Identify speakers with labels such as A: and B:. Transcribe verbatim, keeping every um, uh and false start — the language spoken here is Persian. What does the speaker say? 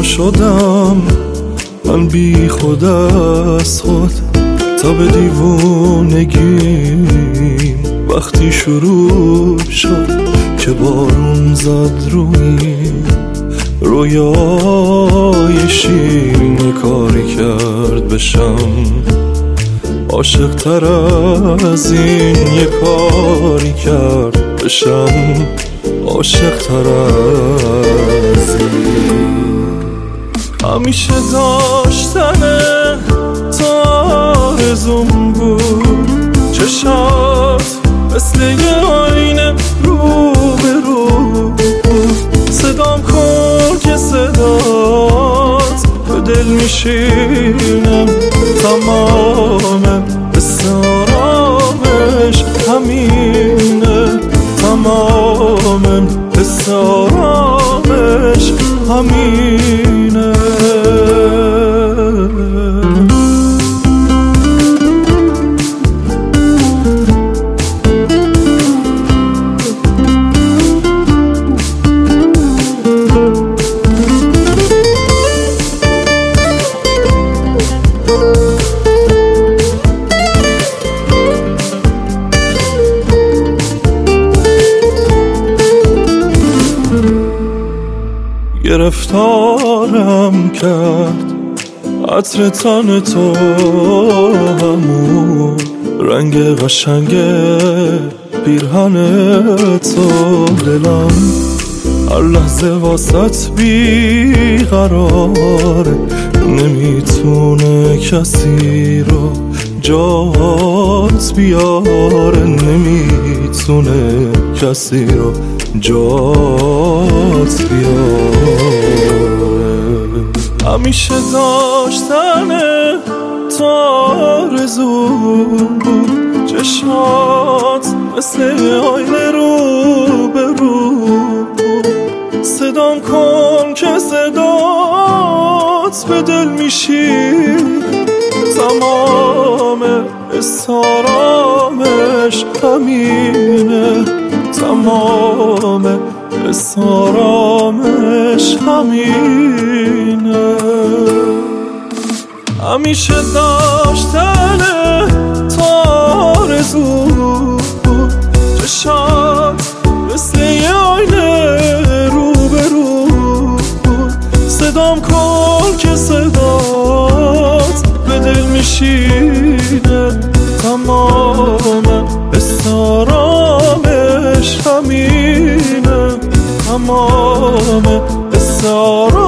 A: شدم من بی خود از خود تا به دیوونگیم وقتی شروع شد که بارون زد رویم رویای شیرین کاری کرد بشم عاشق تر از این یه کاری کرد بشم عاشق تر از این همیشه داشتن تو آرزوم بود چشات مثل یه آینه رو به رو صدام کن که صدات به دل میشینم تمام اسرارامش همینه تمام اسرارامش همینه گرفتارم کرد عطر تن تو همون رنگ قشنگ پیرهن تو دلم هر لحظه واسط بیقراره نمیتونه کسی رو جات بیاره نمیتونه کسی رو جات بیاره همیشه داشتن تو آرزوم بود چشمات مثل آینه رو به رو صدام کن که صدات به دل میشین تمام اسرارامش همینه تمام اسرارامش همینه همیشه داشتن تو آرزو بود چشات مثل یه آینه رو به رو صدام کن که صدات به دل میشینه تمام اسرارامش همینه تمام اسرارامش